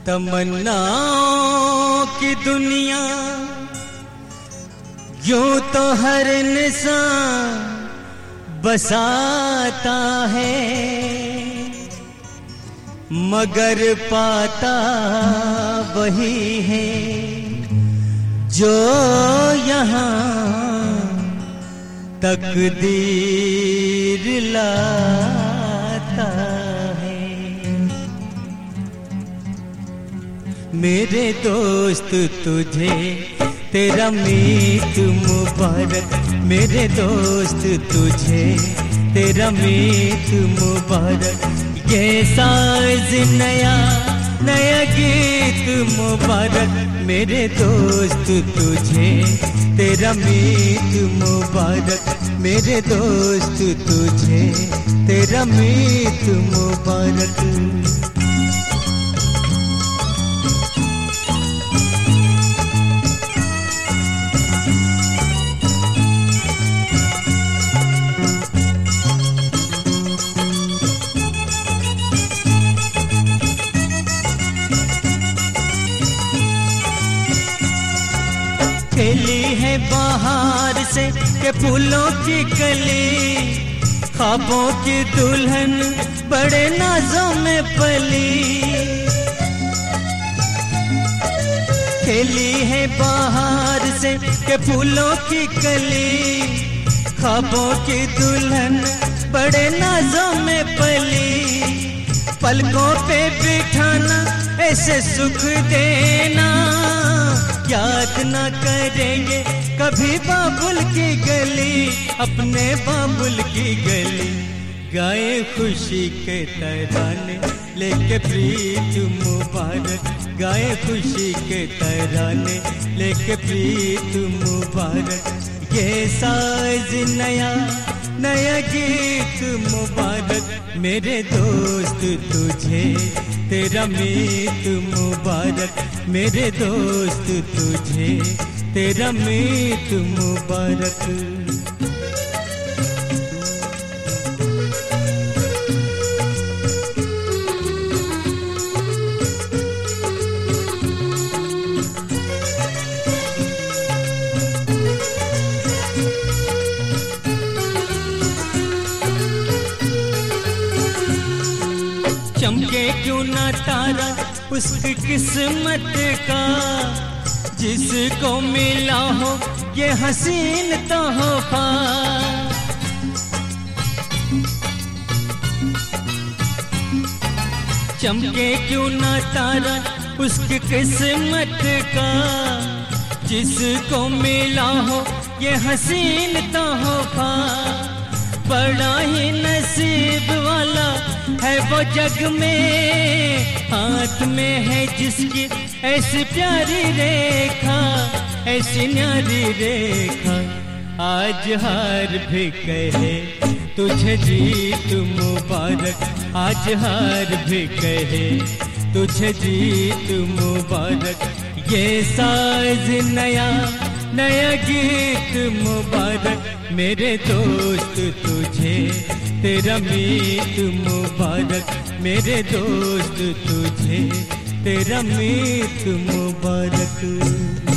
तमन्नाओं की दुनिया यूं तो हर इंसान बसाता है, मगर पाता वही है जो यहाँ तकदीर लाता है। मेरे दोस्त तुझे तेरा मीत मुबारक, मेरे दोस्त तुझे तेरा मीत मुबारक। ये साज नया नया गीत मुबारक, मेरे दोस्त तुझे तेरा मीत मुबारक, मेरे दोस्त तुझे तेरा मीत मुबारक। खेली है बाहर से के फूलों की कली, ख्वाबों की दुल्हन बड़े नाजों में पली। खेली है बाहर से के फूलों की कली, ख्वाबों की दुल्हन बड़े नाजों में पली। पलकों पे बिठाना ऐसे सुख देना, याद न करेंगे कभी बाबुल की गली, अपने बाबुल की गली। गाए खुशी के तराने लेके प्रीत मुबारक, गाए खुशी के तराने लेके प्रीत मुबारक। ये साज नया नया गीत मुबारक, मेरे दोस्त तुझे तेरा मीत मुबारक, मेरे दोस्त तुझे तेरा मीत मुबारक। चमके क्यों ना तारा उसकी किस्मत का, जिसको मिला हो ये हसीन तोहफा। चमके क्यों ना तारा उसकी किस्मत का, जिसको मिला हो ये हसीन तोहफा। बड़ा ही नसीब वाला है वो जग में, हाथ में है जिसकी ऐसी प्यारी रेखा, ऐसी न्यारी रेखा। आज हार भी कहे तुझे जीत मुबारक, आज हार भी कहे तुझे जीत मुबारक। ये साज नया नया गीत मुबारक, मेरे दोस्त तुझे तेरा मीत मुबारक, मेरे दोस्त तुझे तेरा मीत मुबारक।